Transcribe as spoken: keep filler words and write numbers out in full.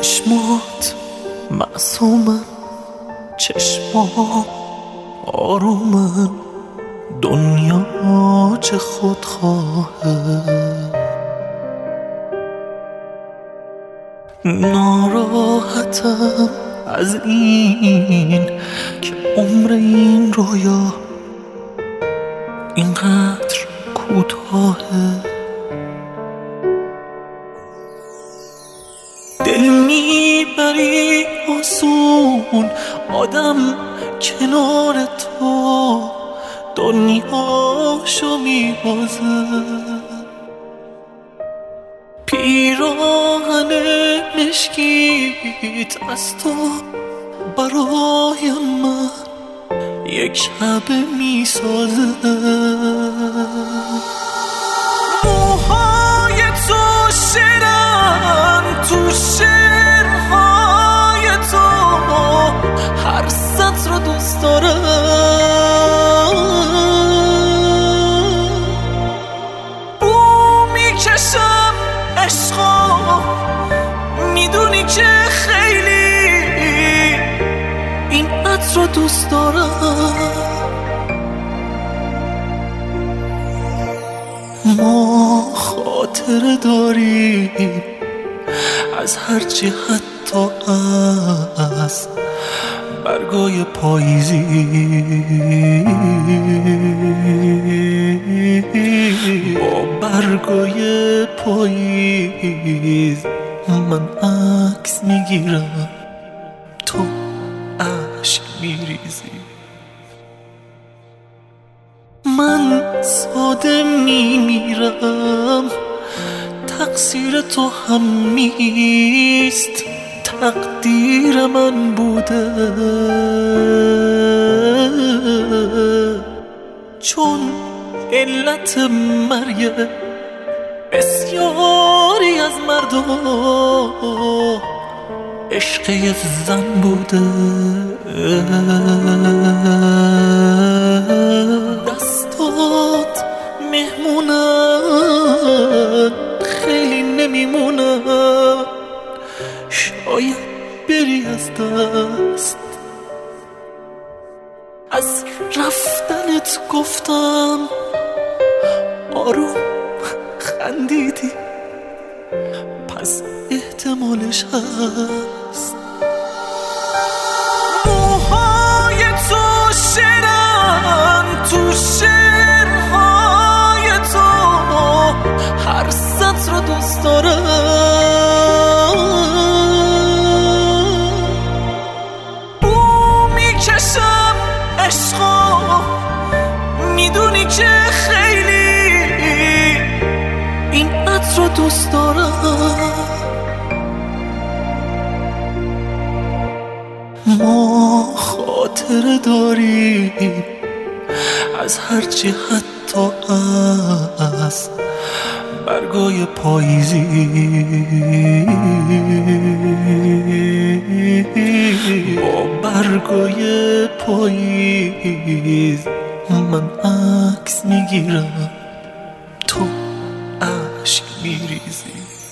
چشمات معصومن، چشمات آرومن، دنیا چه خودخواهه. ناراحتم از این که عمر این رویا اینقدر کوتاهه. دل میبری آسون آدم کنار تو، دنیاشو میبازه. پیراهن مشکیت از تو برای من یک شب میسازه. موهای تو شیرن تو شعرهای تو، هر سطر رو دوست دارم. بو میکشم عشقا، میدونی که خیلی این عطر رو دوست دارم. ما خاطره داریم از هرچی، حتی از برگای پاییزی. با برگای پاییز من عکس میگیرم، تو اشک میریزی. من ساده میمیرم، تقصیر تو هم نیست، تقدیر من بوده. چون علت مرگ بسیاری از مردم عشق یه زن بوده. دستات مهمونن، خیلی نمیمونن، شاید بری از دست. از رفتنت گفتم آروم خندیدی، پس احتمالش هست. موهای تو شیرن تو شعرهای تو، هر سطر رو دوست دارم. بو میکشم عشقا، میدونی که خیلی این عطر رو دوست دارم. ما خاطره داریم از هرچی، حتی از برگای پاییزی. با برگای پاییز من عکس میگیرم، تو اشک میریزی.